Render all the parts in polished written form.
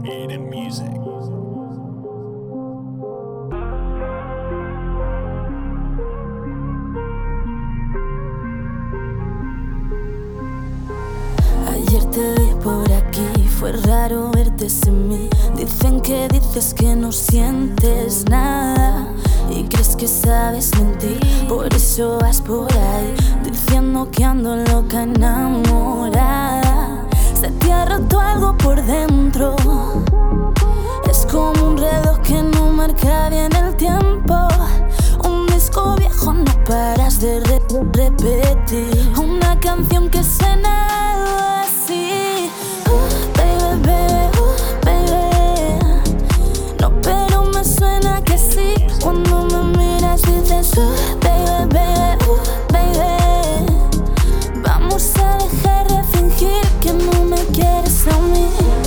Aiden Music. Ayer te vi por aquí, fue raro verte sin mí. Dicen que dices que no sientes nada y crees que sabes mentir. Por eso vas por ahí diciendo que ando loca enamorada. Se te ha roto algo por dentro. Es como un reloj que no marca bien el tiempo. Un disco viejo no paras de repetir. Una canción que suena así. Baby, baby. No, pero me suena que sí. Cuando me miras dices baby, baby. Vamos a dejar de fingir que no me quieres a mí.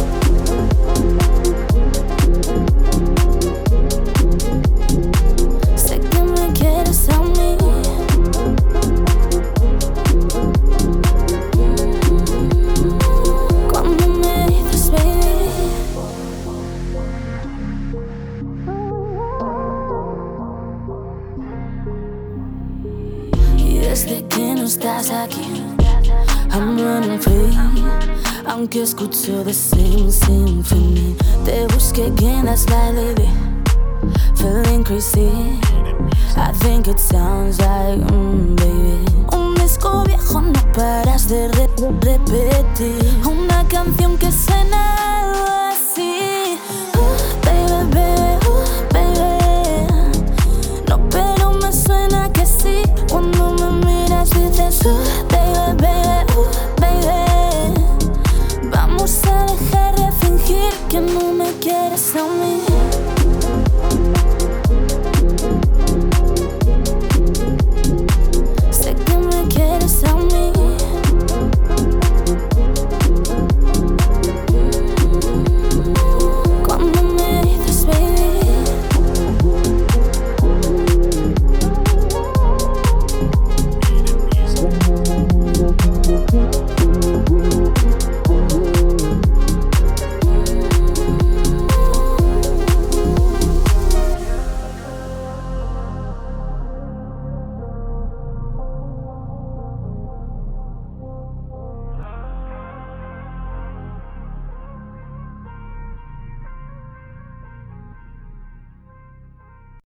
Sé que me quieres a mí. Cuando me dices baby. Y desde que no estás aquí, I'm running free. Aunque escucho the same symphony. Te busqué again, that's like baby. Feeling crazy. I think it sounds like baby. Un disco viejo no paras de repetir. Una canción que suena así. Baby, baby. No, pero me suena que sí. Cuando me miras dices baby, baby. Vamos a dejar de fingir que no me quieres a mí.